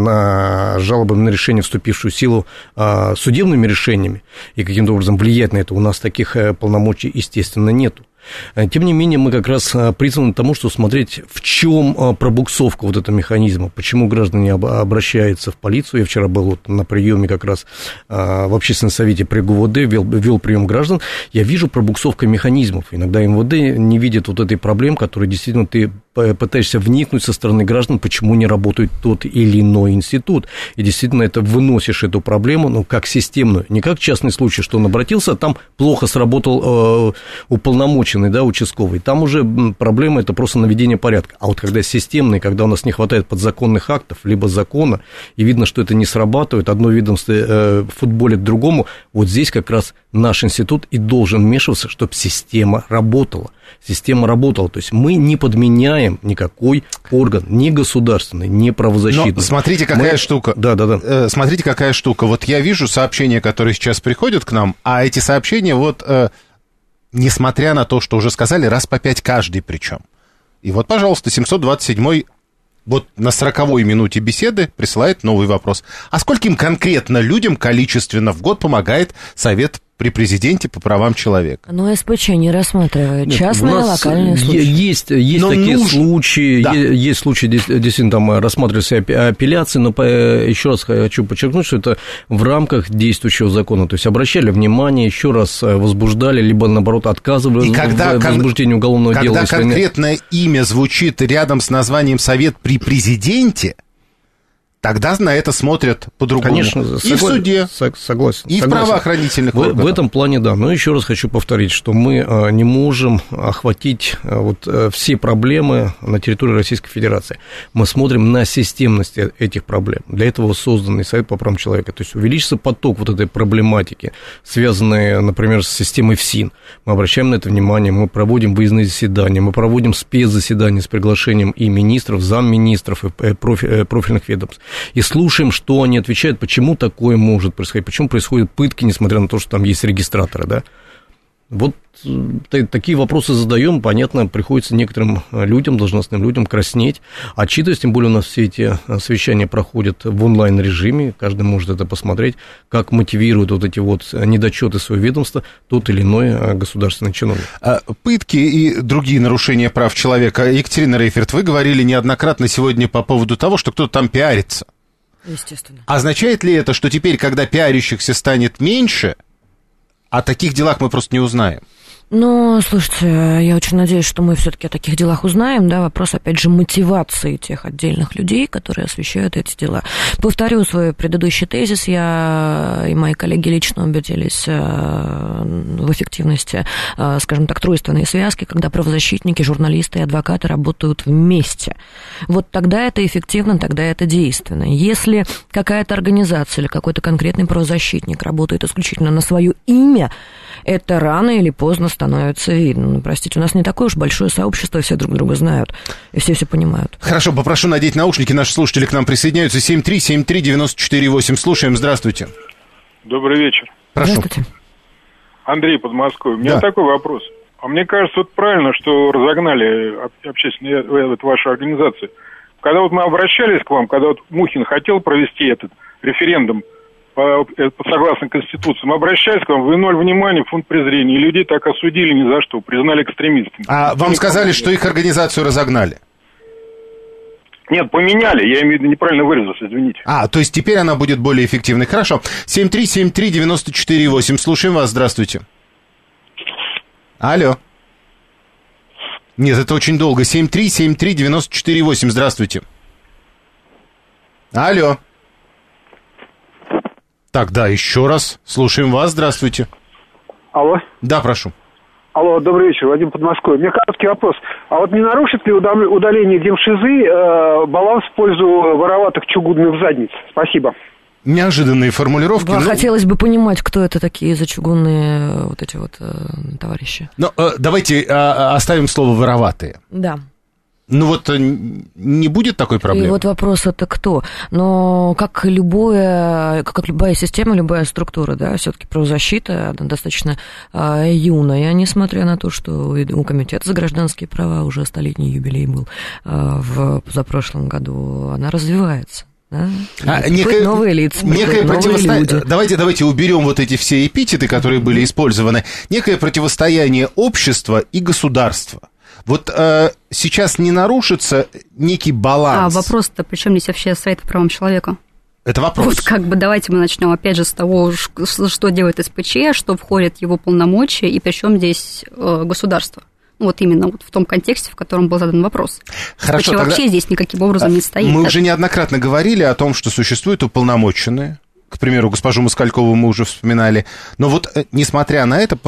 на жалобы на решение, вступившую в силу судебными решениями, и каким-то образом влиять на это. У нас таких полномочий, естественно, нету. Тем не менее, мы как раз призваны к тому, что смотреть, в чем пробуксовка вот этого механизма, почему граждане обращаются в полицию. Я вчера был вот на приеме как раз в общественном совете при ГУВД, вел прием граждан. Я вижу пробуксовка механизмов. Иногда МВД не видит вот этой проблемы, которую действительно ты пытаешься вникнуть со стороны граждан, почему не работает тот или иной институт. И действительно это выносишь эту проблему, ну, как системную, не как частный случай, что он обратился, а там плохо сработал уполномоченный, да, участковый. Там уже проблема это просто наведение порядка. А вот когда системный, когда у нас не хватает подзаконных актов, либо закона, и видно, что это не срабатывает, одно ведомство футболит другому, вот здесь как раз наш институт и должен вмешиваться, чтобы система работала. Система работала. То есть мы не подменяем никакой орган, ни государственный, ни правозащитный. Но смотрите, какая штука. Да. Смотрите, какая штука. Вот я вижу сообщения, которые сейчас приходят к нам, а эти сообщения вот, несмотря на то, что уже сказали, раз по 5 каждый причем. И вот, пожалуйста, 727-й вот на 40-й минуте беседы присылает новый вопрос. А скольким конкретно людям количественно в год помогает Совет при президенте по правам человека? Но СПЧ не рассматривает частные, локальные случаи. Есть такие случаи, да. Есть случаи, действительно, там рассматриваются апелляции, но еще раз хочу подчеркнуть, что это в рамках действующего закона. То есть обращали внимание, еще раз возбуждали, либо, наоборот, отказывали в возбуждении уголовного дела. Когда конкретное имя звучит рядом с названием «Совет при президенте», тогда на это смотрят по-другому. Конечно, и в суде, согласен. И в правоохранительных органах. В этом плане, да. Но еще раз хочу повторить, что мы не можем охватить вот все проблемы на территории Российской Федерации. Мы смотрим на системность этих проблем. Для этого создан Совет по правам человека. То есть увеличится поток вот этой проблематики, связанной, например, с системой ФСИН. Мы обращаем на это внимание, мы проводим выездные заседания, мы проводим спецзаседания с приглашением и министров, замминистров, и профильных ведомств. И слушаем, что они отвечают, почему такое может происходить, почему происходят пытки, несмотря на то, что там есть регистраторы, да. Вот такие вопросы задаем, понятно, приходится некоторым людям, должностным людям краснеть, отчитывать, тем более у нас все эти совещания проходят в онлайн-режиме, каждый может это посмотреть, как мотивируют вот эти вот недочеты своего ведомства тот или иной государственный чиновник. Пытки и другие нарушения прав человека. Екатерина Рейферт, вы говорили неоднократно сегодня по поводу того, что кто-то там пиарится. Естественно. Означает ли это, что теперь, когда пиарящихся станет меньше, о таких делах мы просто не узнаем? Ну, слушайте, я очень надеюсь, что мы все-таки о таких делах узнаем, да, вопрос, опять же, мотивации тех отдельных людей, которые освещают эти дела. Повторю свой предыдущий тезис, я и мои коллеги лично убедились в эффективности, скажем так, тройственной связки, когда правозащитники, журналисты и адвокаты работают вместе. Вот тогда это эффективно, тогда это действенно. Если какая-то организация или какой-то конкретный правозащитник работает исключительно на свое имя, это рано или поздно становится видно. Ну, простите, у нас не такое уж большое сообщество, все друг друга знают, и все понимают. Хорошо, попрошу надеть наушники, наши слушатели к нам присоединяются. 7373948. Слушаем, здравствуйте. Добрый вечер. Прошу. Здравствуйте. Андрей, Подмосковье. У меня такой вопрос. А мне кажется, вот правильно, что разогнали общественные ваши организации. Когда вот мы обращались к вам, когда вот Мухин хотел провести этот референдум согласно Конституции, мы обращались к вам, вы ноль внимания, фунт презрения, и людей так осудили ни за что, признали экстремистами. А вам сказали, что их организацию разогнали? Нет, поменяли, я имею в виду, неправильно выразился, извините. То есть теперь она будет более эффективной. Хорошо. 7373948. Слушаем вас, здравствуйте. Алло. Нет, это очень долго. 7373948. Здравствуйте. Алло. Так, да, еще раз. Слушаем вас. Здравствуйте. Алло. Да, прошу. Алло, добрый вечер, Вадим, Подмосковье. У меня короткий вопрос. А вот не нарушит ли удаление демшизы баланс в пользу вороватых чугунных задниц? Спасибо. Неожиданные формулировки. Да, хотелось бы понимать, кто это такие за чугунные вот эти вот товарищи. Но давайте оставим слово «вороватые». Да. Ну вот не будет такой проблемы? И вот вопрос, это кто? Но как любая система, любая структура, да, все-таки правозащита, она достаточно юная, несмотря на то, что у Комитета за гражданские права уже столетний юбилей был в позапрошлом году, она развивается. Да? Новые лица, новые люди. Давайте уберем вот эти все эпитеты, которые были использованы. Некое противостояние общества и государства. Вот сейчас не нарушится некий баланс. А вопрос-то, причем здесь вообще Совет по правам человека? Это вопрос. Вот как бы давайте мы начнем опять же с того, что делает СПЧ, что входит в его полномочия, и причем здесь государство. Вот именно вот в том контексте, в котором был задан вопрос. Хорошо, СПЧ вообще здесь никаким образом не стоит. Мы уже неоднократно говорили о том, что существуют уполномоченные. К примеру, госпожу Москалькову мы уже вспоминали. Но вот, несмотря на это,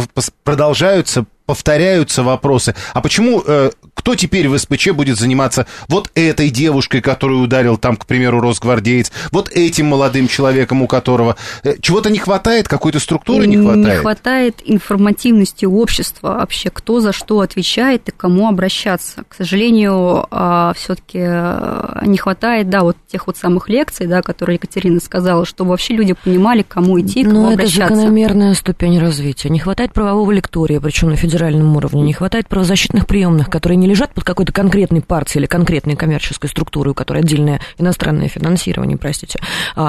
повторяются вопросы. А почему, кто теперь в СПЧ будет заниматься вот этой девушкой, которую ударил там, к примеру, росгвардеец, вот этим молодым человеком, у которого чего-то не хватает, какой-то структуры не хватает? Не хватает информативности общества вообще, кто за что отвечает и к кому обращаться. К сожалению, все-таки не хватает, да, вот тех вот самых лекций, да, которые Екатерина сказала, чтобы вообще люди понимали, к кому идти, к кому обращаться. Это закономерная ступень развития. Не хватает правового лектория, причем на федеральном уровне, не хватает правозащитных приемных, которые не лежат под какой-то конкретной партией или конкретной коммерческой структурой, у которой отдельное иностранное финансирование, простите,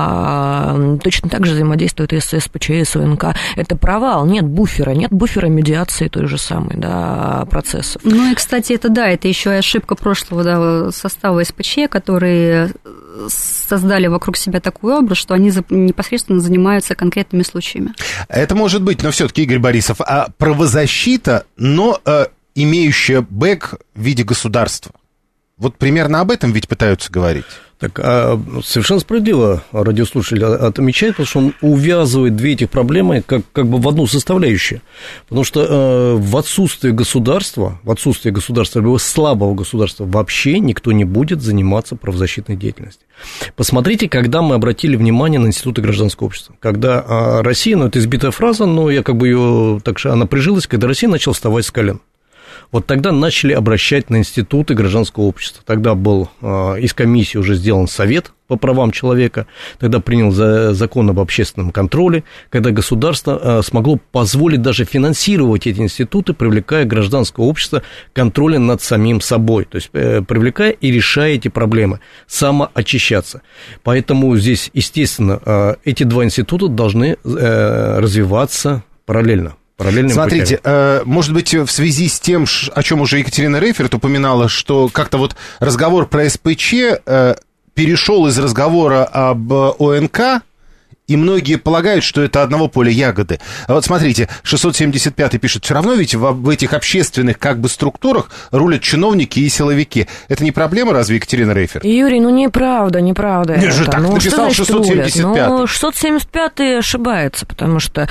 точно так же взаимодействует и с СПЧ, и с ОНК. Это провал, нет буфера медиации той же самой, да, процессов. Ну и, кстати, это еще и ошибка прошлого состава СПЧ, которые создали вокруг себя такой образ, что они непосредственно занимаются конкретными случаями. Это может быть, но все-таки, Игорь Борисов, правозащита, но имеющая бэк в виде государства. Вот примерно об этом ведь пытаются говорить. Так, совершенно справедливо радиослушатель отмечает, потому что он увязывает две этих проблемы как бы в одну составляющую. Потому что в отсутствие государства, либо слабого государства, вообще никто не будет заниматься правозащитной деятельностью. Посмотрите, когда мы обратили внимание на институты гражданского общества. Когда Россия, это избитая фраза, но я ее, так что она прижилась, когда Россия начала вставать с колен. Вот тогда начали обращать на институты гражданского общества. Тогда был из комиссии уже сделан Совет по правам человека, тогда принял закон об общественном контроле, когда государство смогло позволить даже финансировать эти институты, привлекая гражданское общество к контролю над самим собой, то есть привлекая и решая эти проблемы, самоочищаться. Поэтому здесь, естественно, эти два института должны развиваться параллельно. Смотрите, может быть, в связи с тем, о чем уже Екатерина Рейферт упоминала, что как-то вот разговор про СПЧ перешел из разговора об ОНК, и многие полагают, что это одного поля ягоды. А вот смотрите, 675-й пишет, все равно ведь в этих общественных как бы структурах рулят чиновники и силовики. Это не проблема, разве, Екатерина Рейферт? Юрий, неправда. Нет же, так написал 675-й. 675-й ошибается, потому что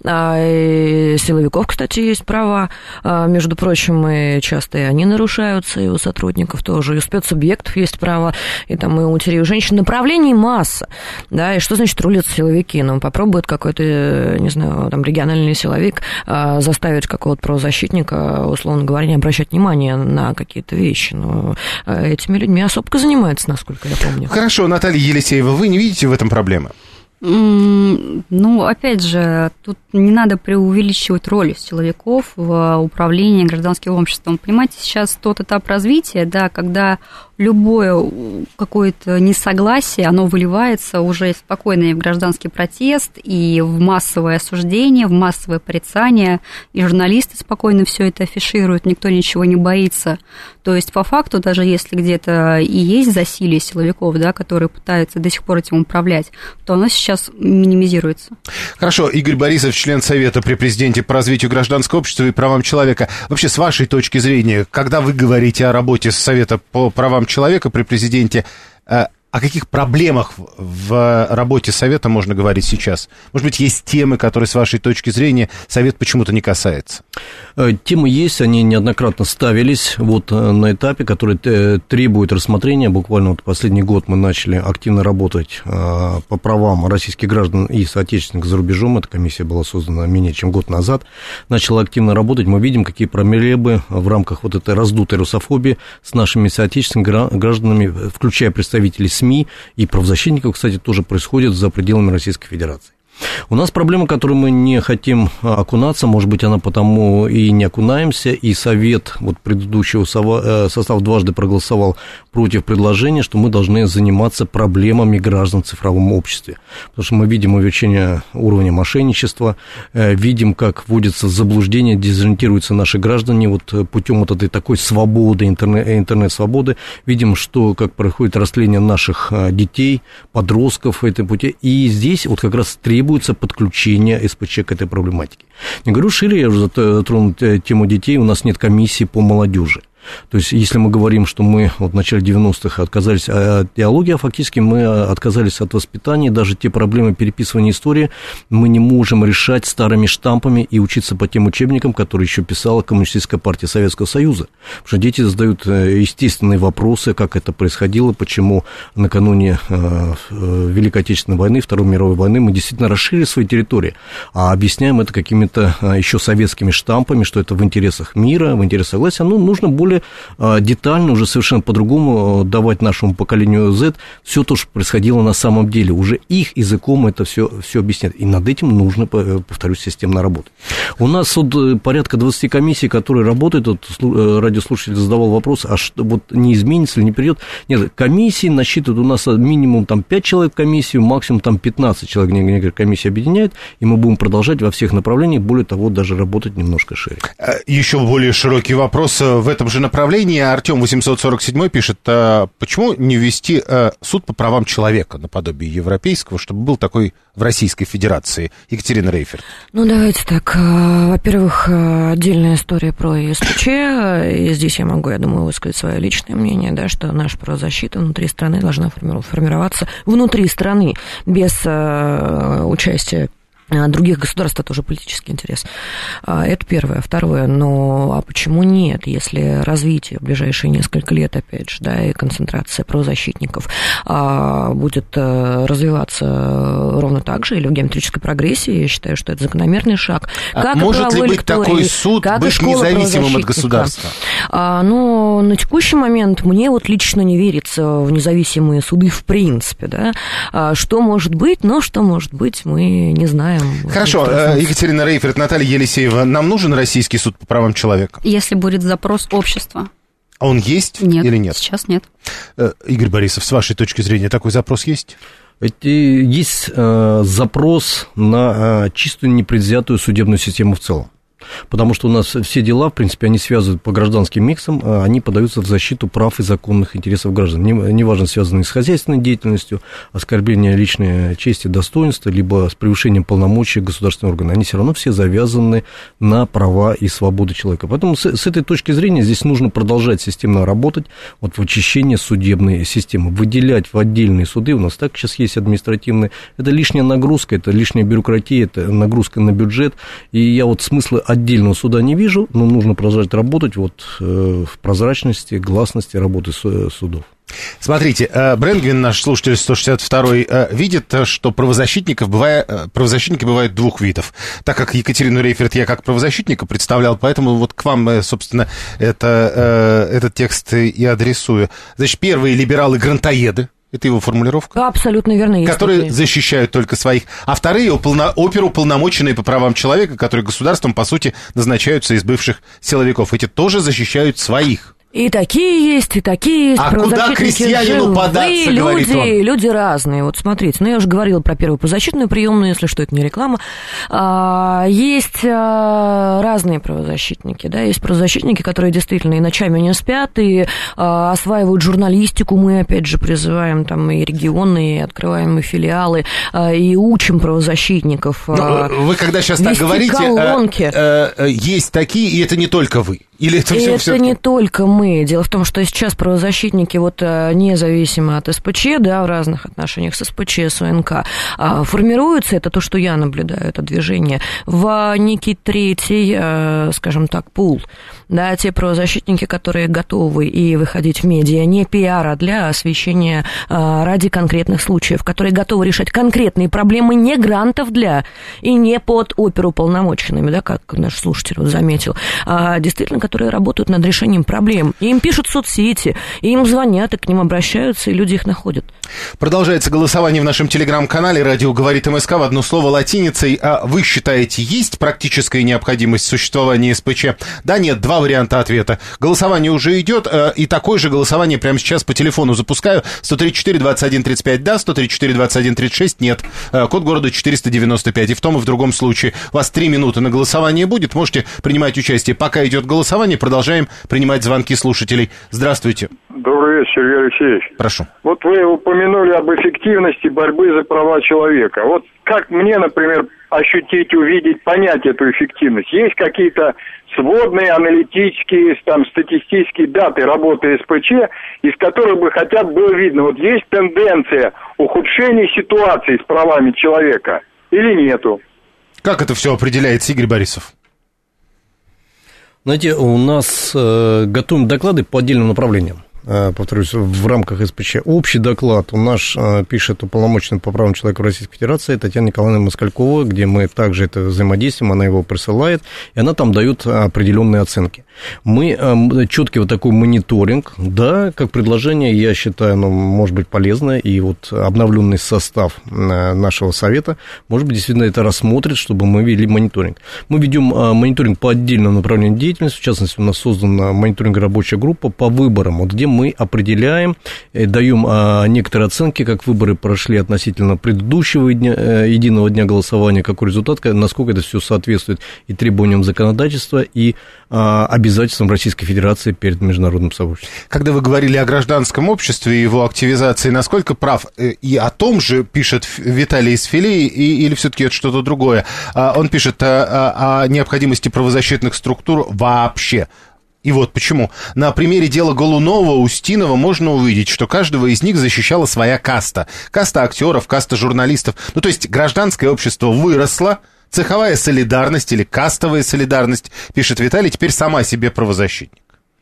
силовиков, кстати, есть права, между прочим, и часто и они нарушаются, и у сотрудников тоже, и у спецсубъектов есть права, и там и у матерей, и у женщин. Направлений масса, да, и что значит рулят силовики? Попробует какой-то, не знаю, там, региональный силовик заставить какого-то правозащитника, условно говоря, не обращать внимания на какие-то вещи. Но этими людьми особо занимается, насколько я помню. Хорошо, Наталья Елисеева, вы не видите в этом проблемы? Опять же, тут не надо преувеличивать роль силовиков в управлении гражданским обществом. Понимаете, сейчас тот этап развития, да, когда любое какое-то несогласие, оно выливается уже спокойно и в гражданский протест, и в массовое осуждение, в массовое порицание, и журналисты спокойно все это афишируют, никто ничего не боится. То есть, по факту, даже если где-то и есть засилие силовиков, да, которые пытаются до сих пор этим управлять, то оно сейчас минимизируется. Хорошо, Игорь Борисов, член Совета при президенте по развитию гражданского общества и правам человека. Вообще, с вашей точки зрения, когда вы говорите о работе Совета по правам человека при президенте, о каких проблемах в работе Совета можно говорить сейчас? Может быть, есть темы, которые, с вашей точки зрения, Совет почему-то не касается? Темы есть, они неоднократно ставились вот на этапе, который требует рассмотрения. Буквально вот последний год мы начали активно работать по правам российских граждан и соотечественников за рубежом. Эта комиссия была создана менее чем год назад. Начала активно работать. Мы видим, какие проблемы в рамках вот этой раздутой русофобии с нашими соотечественными гражданами, включая представителей СМИ и правозащитников, кстати, тоже происходит за пределами Российской Федерации. У нас проблема, которую мы не хотим окунаться, может быть, она потому и не окунаемся, и Совет вот предыдущего состава дважды проголосовал против предложения, что мы должны заниматься проблемами граждан в цифровом обществе, потому что мы видим увеличение уровня мошенничества, видим, как вводятся в заблуждение, дезориентируются наши граждане вот путем вот этой такой свободы, интернет-свободы, видим, что как происходит растление наших детей, подростков в этой пути, и здесь вот как раз требуется подключение СПЧ к этой проблематике. Не говорю шире, я уже затронул тему детей, у нас нет комиссии по молодежи. То есть, если мы говорим, что мы вот в начале 90-х отказались от диалоги, а фактически мы отказались от воспитания, даже те проблемы переписывания истории мы не можем решать старыми штампами и учиться по тем учебникам, которые еще писала Коммунистическая партия Советского Союза. Потому что дети задают естественные вопросы, как это происходило, почему накануне Великой Отечественной войны, Второй мировой войны мы действительно расширили свои территории, а объясняем это какими-то еще советскими штампами, что это в интересах мира, в интересах согласия. Ну, нужно более детально, уже совершенно по-другому давать нашему поколению Z все то, что происходило на самом деле. Уже их языком это все объяснять. И над этим нужно, повторюсь, системно работать. У нас вот порядка 20 комиссий, которые работают. Вот радиослушатель задавал вопрос, а что, вот не изменится или не придет? Нет, комиссии насчитывают у нас минимум там 5 человек в комиссию, максимум там 15 человек некоторые комиссии объединяют, и мы будем продолжать во всех направлениях, более того, даже работать немножко шире. Еще более широкий вопрос в этом же направлении. Артем 847 пишет, почему не ввести суд по правам человека наподобие европейского, чтобы был такой в Российской Федерации? Екатерина Рейферт. Ну, давайте так. Во-первых, отдельная история про ЕСПЧ, и здесь я могу, я думаю, высказать свое личное мнение, да, что наша правозащита внутри страны должна формироваться внутри страны, без участия других государств, это уже политический интерес. Это первое. Второе, а почему нет, если развитие в ближайшие несколько лет, опять же, да, и концентрация правозащитников будет развиваться ровно так же или в геометрической прогрессии, я считаю, что это закономерный шаг. Как может ли быть такой суд, быть независимым от государства? Ну, на текущий момент мне вот лично не верится в независимые суды в принципе, да. Что может быть, мы не знаем. Хорошо, Екатерина Рейферт, Наталья Елисеева, нам нужен российский суд по правам человека? Если будет запрос общества. А он есть нет, или нет? Сейчас нет. Игорь Борисов, с вашей точки зрения, такой запрос есть? Есть запрос на чистую непредвзятую судебную систему в целом. Потому что у нас все дела, в принципе, они связаны по гражданским миксам, они подаются в защиту прав и законных интересов граждан. Неважно, связанные с хозяйственной деятельностью, оскорбление личной чести, достоинства, либо с превышением полномочий государственного органа, они все равно все завязаны на права и свободы человека. Поэтому с этой точки зрения здесь нужно продолжать системно работать вот в очищении судебной системы, выделять в отдельные суды. У нас так сейчас есть административные. Это лишняя нагрузка, это лишняя бюрократия, это нагрузка на бюджет. И я вот смысла отдельного суда не вижу, но нужно продолжать работать вот в прозрачности, гласности работы судов. Смотрите, Бренгвин, наш слушатель 162-й, видит, что правозащитники бывают двух видов. Так как Екатерину Рейферт я как правозащитника представлял, поэтому вот к вам, собственно, этот текст и адресую. Значит, первые либералы-грантоеды. Это его формулировка? Абсолютно верно. Которые защищают только своих. А вторые оперуполномоченные по правам человека, которые государством, по сути, назначаются из бывших силовиков. Эти тоже защищают своих. И такие есть, и такие есть. А куда крестьянину податься, говорит он? Люди разные. Вот смотрите, я уже говорила про первую правозащитную приемную, если что, это не реклама. Есть разные правозащитники, да, есть правозащитники, которые действительно и ночами не спят, и осваивают журналистику. Мы, опять же, призываем там и регионы, и открываем и филиалы, и учим правозащитников. Вы когда сейчас так говорите, колонки. Есть такие, и это не только вы. Или это И все это не только мы. Дело в том, что сейчас правозащитники, вот независимо от СПЧ, да, в разных отношениях с СПЧ, с ОНК, формируется, это то, что я наблюдаю, это движение, в некий третий, скажем так, пул. Да, те правозащитники, которые готовы и выходить в медиа не пиара для освещения ради конкретных случаев, которые готовы решать конкретные проблемы не грантов для и не под оперуполномоченными, да, как наш слушатель вот заметил, а действительно, которые работают над решением проблем. И им пишут в соцсети, и им звонят, и к ним обращаются, и люди их находят. Продолжается голосование в нашем телеграм-канале «Радио говорит МСК» в одно слово латиницей. А вы считаете, есть практическая необходимость существования СПЧ? Да, нет, два варианта ответа. Голосование уже идет, и такое же голосование прямо сейчас по телефону запускаю. 134-21-35 да, 134-21-36 нет. Код города 495. И в том, и в другом случае. У вас 3 минуты на голосование будет. Можете принимать участие. Пока идет голосование, продолжаем принимать звонки слушателей. Здравствуйте. Добрый вечер, Сергей Алексеевич. Прошу. Вот вы упомянули об эффективности борьбы за права человека. Вот как мне, например, ощутить, увидеть, понять эту эффективность? Есть какие-то сводные, аналитические, там, статистические даты работы СПЧ, из которых бы хотя бы было видно, вот есть тенденция ухудшения ситуации с правами человека или нету? Как это все определяется, Игорь Борисов? Знаете, у нас готовим доклады по отдельным направлениям. Повторюсь, в рамках СПЧ. Общий доклад у нас пишет уполномоченный по правам человека в Российской Федерации Татьяна Николаевна Москалькова, где мы также это взаимодействуем, она его присылает, и она там дает определенные оценки. Мы четкий вот такой мониторинг, да, как предложение, я считаю, оно может быть полезно, и вот обновленный состав нашего совета, может быть, действительно это рассмотрит, чтобы мы вели мониторинг. Мы ведем мониторинг по отдельным направлениям деятельности, в частности, у нас создана мониторинговая рабочая группа по выборам, вот где мы определяем, даем некоторые оценки, как выборы прошли относительно предыдущего единого дня голосования, какой результат, насколько это все соответствует и требованиям законодательства, и обязательствам Российской Федерации перед международным сообществом. Когда вы говорили о гражданском обществе и его активизации, насколько прав? И о том же пишет Виталий из Филей, или все-таки это что-то другое? Он пишет о необходимости правозащитных структур вообще. И вот почему. На примере дела Голунова, Устинова можно увидеть, что каждого из них защищала своя каста. Каста актеров, каста журналистов. Ну, то есть гражданское общество выросло, цеховая солидарность или кастовая солидарность, пишет Виталий, теперь сама себе правозащитник.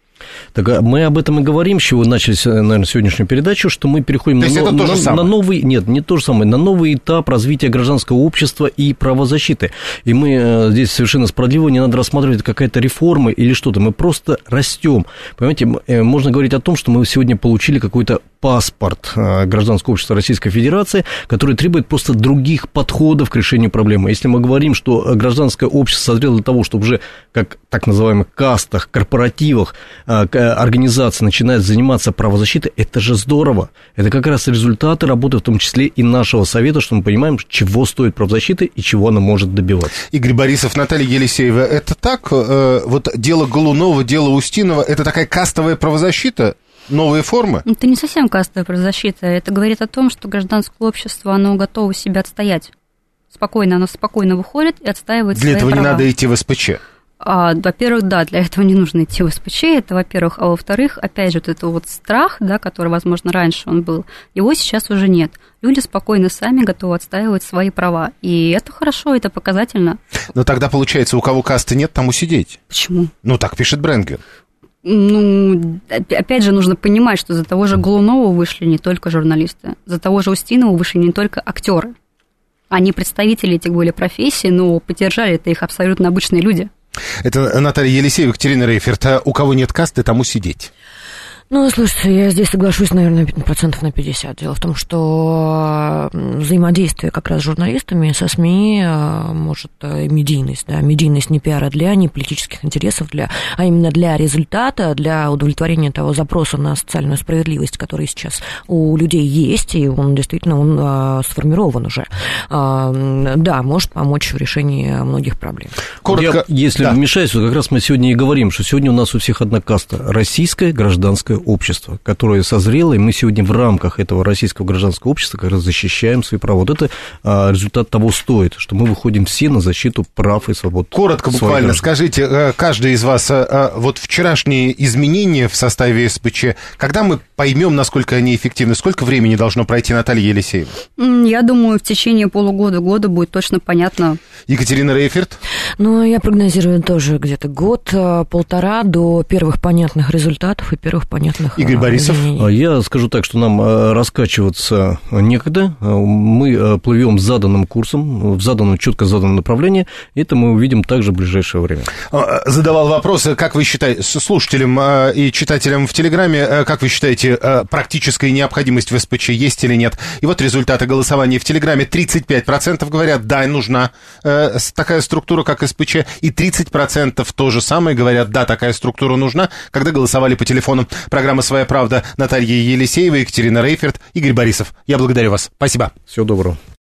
Так мы об этом и говорим, с чего начали, наверное, сегодняшнюю передачу, что мы переходим на новый, нет, не то же самое, на новый этап развития гражданского общества и правозащиты. И мы здесь совершенно справедливо, не надо рассматривать какая-то реформа или что-то, мы просто растем. Понимаете, можно говорить о том, что мы сегодня получили какой-то паспорт гражданского общества Российской Федерации, который требует просто других подходов к решению проблемы. Если мы говорим, что гражданское общество созрело для того, чтобы уже, как так называемых кастах, корпоративах, организация начинает заниматься правозащитой, это же здорово. Это как раз результаты работы, в том числе и нашего совета, что мы понимаем, чего стоит правозащита и чего она может добиваться. Игорь Борисов, Наталья Елисеева, это так? Вот дело Голунова, дело Устинова, это такая кастовая правозащита? Новые формы? Это не совсем кастовая правозащита. Это говорит о том, что гражданское общество, оно готово себя отстоять. Спокойно, оно спокойно выходит и отстаивает свои права. Для этого не надо идти в СПЧ? Во-первых, да, для этого не нужно идти в СПЧ, это во-первых. А во-вторых, опять же, вот этот вот страх, да, который, возможно, раньше он был, его сейчас уже нет. Люди спокойно сами готовы отстаивать свои права. И это хорошо, это показательно. Но тогда, получается, у кого касты нет, там усидеть. Почему? Ну, так пишет Бренгер. Ну, опять же, нужно понимать, что за того же Голунова вышли не только журналисты, за того же Устинова вышли не только актеры. Они представители этих были профессий, но поддержали это их абсолютно обычные люди. Это Наталья Елисеева, Екатерина Рейферт. У кого нет касты, тому сидеть. Ну, слушайте, я здесь соглашусь, наверное, 50%. Дело в том, что взаимодействие как раз с журналистами, со СМИ может медийность, да, медийность не пиара для, не политических интересов для, а именно для результата, для удовлетворения того запроса на социальную справедливость, который сейчас у людей есть, и он действительно сформирован уже. Да, может помочь в решении многих проблем. Коротко, если вмешаюсь, как раз мы сегодня и говорим, что сегодня у нас у всех одна каста – российское гражданское гражданское общество, которое созрело, и мы сегодня в рамках этого российского гражданского общества как раз защищаем свои права. Вот это результат того стоит, что мы выходим все на защиту прав и свобод. Коротко, буквально, скажите, каждый из вас, вот вчерашние изменения в составе СПЧ, когда мы поймем, насколько они эффективны, сколько времени должно пройти, Наталья Елисеева? Я думаю, в течение полугода-года будет точно понятно. Екатерина Рейферт? Ну, я прогнозирую тоже где-то год-полтора до первых понятных результатов и первых понятных Игорь Борисов? Я скажу так, что нам раскачиваться некогда. Мы плывем заданным курсом, в заданном, четко заданном направлении. Это мы увидим также в ближайшее время. Задавал вопрос, как вы считаете, слушателям и читателям в Телеграме, как вы считаете, практическая необходимость в СПЧ есть или нет? И вот результаты голосования в Телеграме. 35% говорят, да, нужна такая структура, как СПЧ, и 30% то же самое говорят, да, такая структура нужна, когда голосовали по телефону. Программа «Своя правда», Наталья Елисеева, Екатерина Рейферт, Игорь Борисов. Я благодарю вас. Спасибо. Всего доброго.